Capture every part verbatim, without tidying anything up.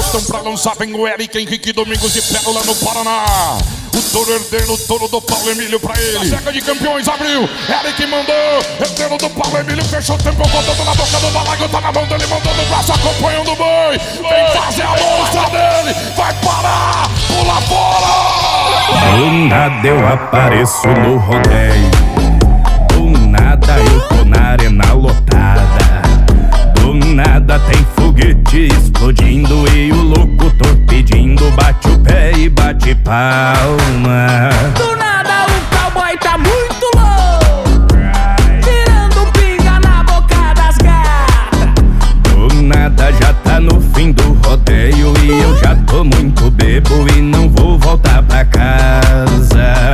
Então pra lançar vem o Eric Henrique Domingos de Pérola no Paraná. O touro herdeiro, o touro do Paulo Emílio pra ele. A seca de campeões abriu, Eric mandou. Herdeiro do Paulo Emílio, fechou o tempo, botando na boca do balaio. Tá na mão dele, mandou no braço, acompanhando o boi. Vem fazer a monstra dele, vai parar, pula fora. Do nada eu apareço no rodeio, do nada eu tô na arena lotada, do nada tem foguete explodindo e o locutor pedindo bate o pé e bate palma. Do nada o cowboy tá muito louco, tirando pinga na boca das gatas. Do nada já tá no fim do rodeio e eu já tô muito bebo e não vou voltar pra casa.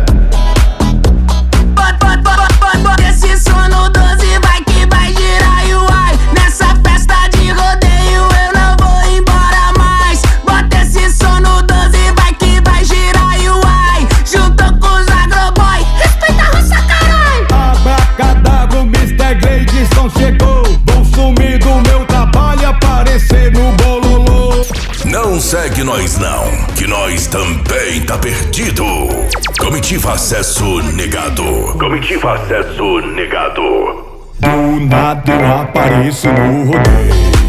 Bota esse som no doze, vai que vai girar e uai. Nessa festa de rodeio eu não vou embora mais. Bota esse som no doze, vai que vai girar e uai. Juntou com os agroboy, respeita a roça, carai. Abracadabra, o mister Gleidson chegou. Vou sumir do meu trabalho e aparecer no bololô. Não segue nós não, que nós também tá perdido. Comitiva acesso negado. Comitiva acesso negado. Do nada eu apareço no rodeio,